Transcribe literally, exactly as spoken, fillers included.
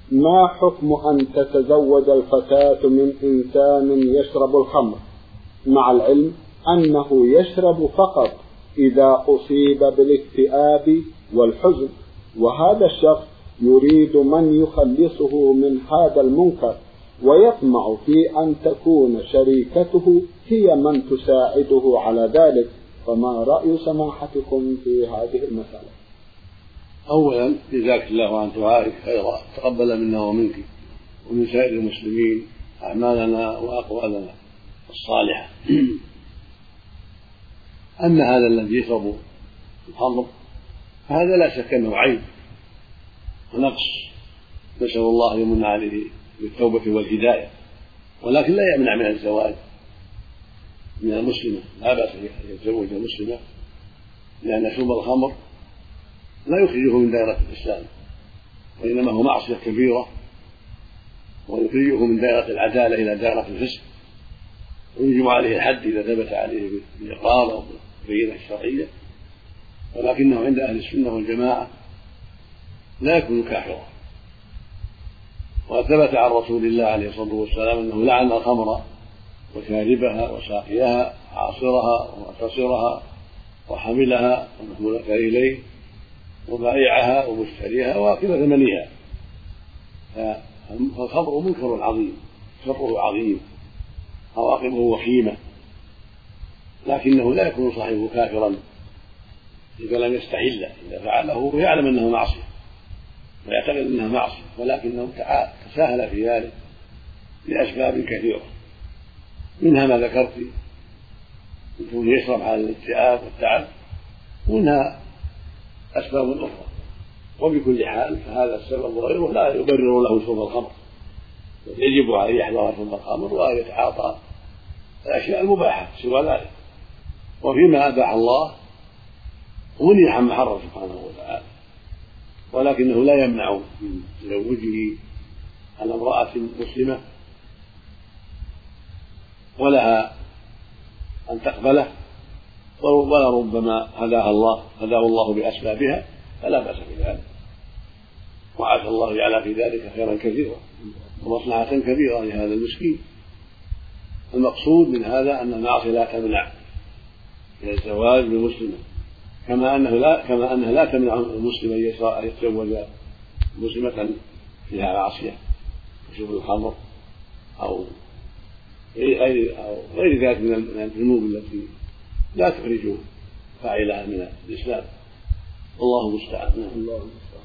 ما حكم أن تتزوج الفتاة من إنسان يشرب الخمر مع العلم أنه يشرب فقط إذا أصيب بالاكتئاب والحزن، وهذا الشخص يريد من يخلصه من هذا المنكر ويطمع في أن تكون شريكته هي من تساعده على ذلك، فما رأي سماحتكم في هذه المسألة؟ أولا جزاك الله عن دعائك خيرا، تقبل منا ومنك ومن سائر المسلمين أعمالنا وأقوالنا الصالحة. أن هذا الذي يشرب الخمر هذا لا شك أنه عيب ونقص، نسأل الله يمن عليه بالتوبة والهداية، ولكن لا يمنع من الزواج من المسلمة، لا بأس أن يتزوج المسلمة، لأن شرب الخمر لا يخرجه من دائرة الإسلام، وإنما هو معصية كبيرة، ويخرجه من دائرة العدالة إلى دائرة الفسق، ويجب عليه الحد إذا ثبت عليه بالإقرار أو بالبينة الشرعية، ولكنه عند أهل السنة والجماعة لا يكون كافرا. وثبت عن رسول الله عليه الصلاة والسلام أنه لعن الخمر وشاربها وساقيها عاصرها ومعتصرها وحملها ومحمولة إليه وبائعها ومشتريها واكل ثمنها. فالخمر منكر عظيم، شره عظيم، عواقبه وخيمة، لكنه لا يكون صاحبه كافرا إذا لم يستحل، إذا فعله ويعلم أنه معصية ويعتقد أنها معصية، ولكنه تساهل في ذلك لأسباب كثيرة، منها ما ذكرت يكون يشرب على الاكتئاب والتعب، ومنها أسباب أخرى. وبكل حال فهذا السبب وغيره لا يبرر له شرب الخمر، يجب عليه يحذر شرب الخمر وأن يتعاطى الأشياء المباحة سوى ذلك، وفيما أباح الله ونهى عن محرم سبحانه وتعالى، ولكنه لا يمنع من تزوجه على امرأة مسلمة ولها أن تقبله، ولا ربما هداها الله هداه الله بأسبابها، فلا بأس بذلك، وعسى الله يجعل في ذلك خيرا كثيرا ومصلحة كبيرة لهذا المسكين. المقصود من هذا أن المعصية لا تمنع من الزواج بالمسلمة، كما أنه لا كما أنها لا تمنع المسلم أن يتزوج مسلمة فيها معصية وشرب الخمر أو غير أو غير ذلك من الذنوب التي لا تخرج فاعلها من الإسلام. الله المستعان.